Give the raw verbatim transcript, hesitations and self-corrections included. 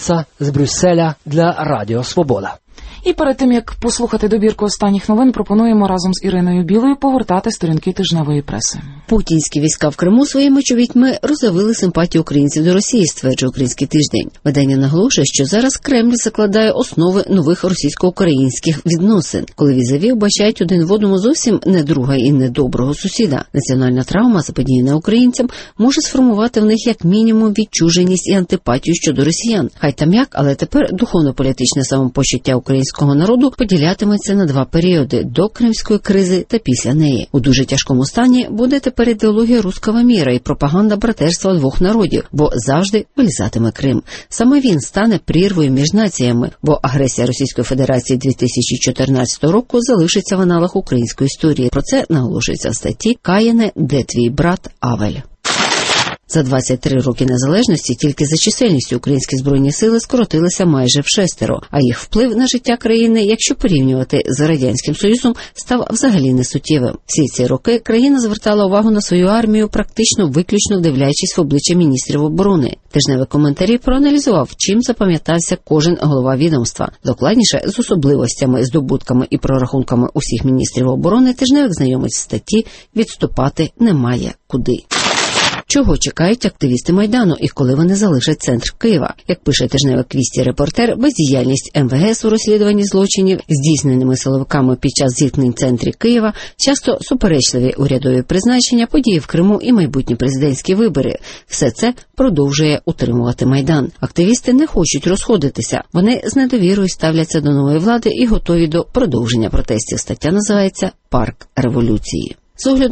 з Брюсселя для Радіо Свобода. І перед тим, як послухати добірку останніх новин, пропонуємо разом з Іриною Білою погортати сторінки тижневої преси. Путінські війська в Криму своїми чобітьми розявили симпатію українців до Росії, стверджує Український тиждень. Видання наголошує, що зараз Кремль закладає основи нових російсько-українських відносин, коли візаві вбачають один в одному зовсім не друга і не доброго сусіда. Національна травма, заподіяна українцям, може сформувати в них як мінімум відчуженість і антипатію щодо росіян. Хай там як, але тепер духовно-політичне самопочуття українського народу поділятиметься на два періоди – до Кримської кризи та після неї. У дуже тяжкому стані буде тепер ідеологія руського міра і пропаганда братерства двох народів, бо завжди вилізатиме Крим. Саме він стане прірвою між націями, бо агресія Російської Федерації дві тисячі чотирнадцятого року залишиться в аналах української історії. Про це наголошується в статті «Каїне, де твій брат Авель?». За двадцять три роки незалежності тільки за чисельністю українські збройні сили скоротилися майже вшестеро, а їх вплив на життя країни, якщо порівнювати з Радянським Союзом, став взагалі несуттєвим. Всі ці роки країна звертала увагу на свою армію, практично виключно вдивляючись в обличчя міністрів оборони. Тижневий коментарі проаналізував, чим запам'ятався кожен голова відомства. Докладніше, з особливостями, здобутками і прорахунками усіх міністрів оборони, тижневик знайомить в статті «Відступати немає куди». Чого чекають активісти Майдану і коли вони залишать центр Києва? Як пише тижневик «Вісті Репортер», бездіяльність ем ве ес у розслідуванні злочинів, здійсненими силовиками під час зіткнень в центрі Києва, часто суперечливі урядові призначення, події в Криму і майбутні президентські вибори. Все це продовжує утримувати Майдан. Активісти не хочуть розходитися. Вони з недовірою ставляться до нової влади і готові до продовження протестів. Стаття називається «Парк революції». З огляду